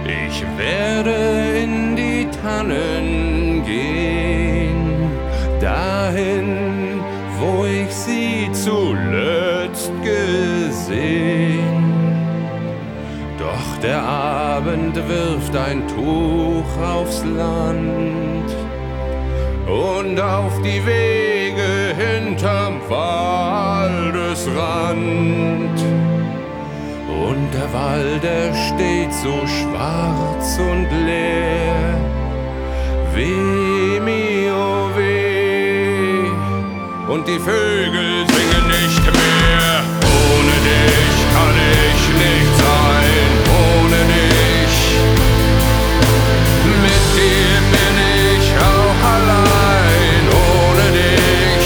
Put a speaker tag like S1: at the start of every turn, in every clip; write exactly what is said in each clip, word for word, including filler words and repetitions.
S1: Ich werde in die Tannen gehen, dahin, wo ich sie zuletzt gesehen. Doch der Abend wirft ein Tuch aufs Land und auf die Wege hinterm Waldesrand. Und der Wald, der steht so schwarz und leer. Weh, mir, oh weh. Und die Vögel singen nicht mehr. Ohne dich kann ich nicht sein. Ohne dich. Mit dir bin ich auch allein. Ohne dich.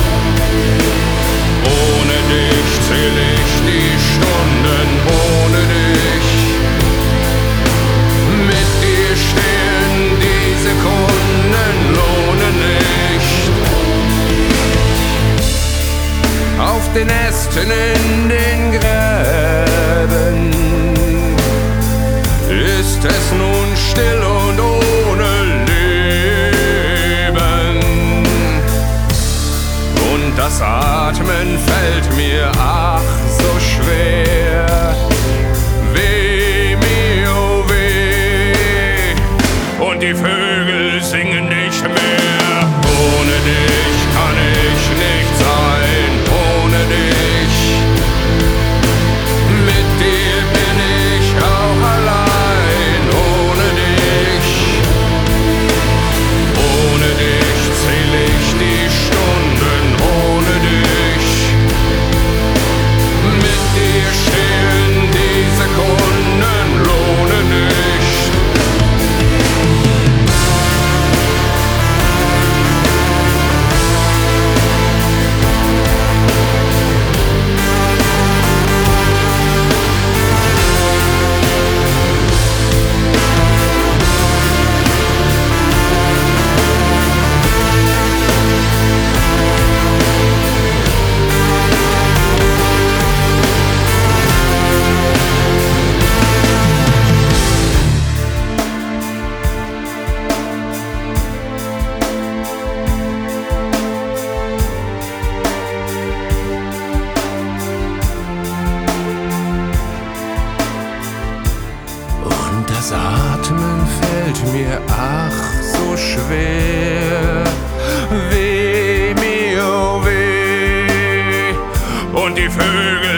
S1: Ohne dich zähl ich die Stunden. Ohne dich. Mit dir stehen die Sekunden. Lohnen nicht. Auf den Ästen in den Gräben ist es nun still und ohne Leben. Und das Atmen fällt mir ach so schwer. Weh, mir, oh weh. Und die Vögel singen nicht mehr. Ohne dich kann ich nicht sein. Ohne dich. Mit dir bin ich auch allein. Ohne dich. Ohne dich zähl ich die Stunden. Ohne dich. Mit dir stehen die Sekunden. Lohne nicht. Und das Atmen fällt mir ach so schwer. Weh, mir, oh weh. Und die Vögel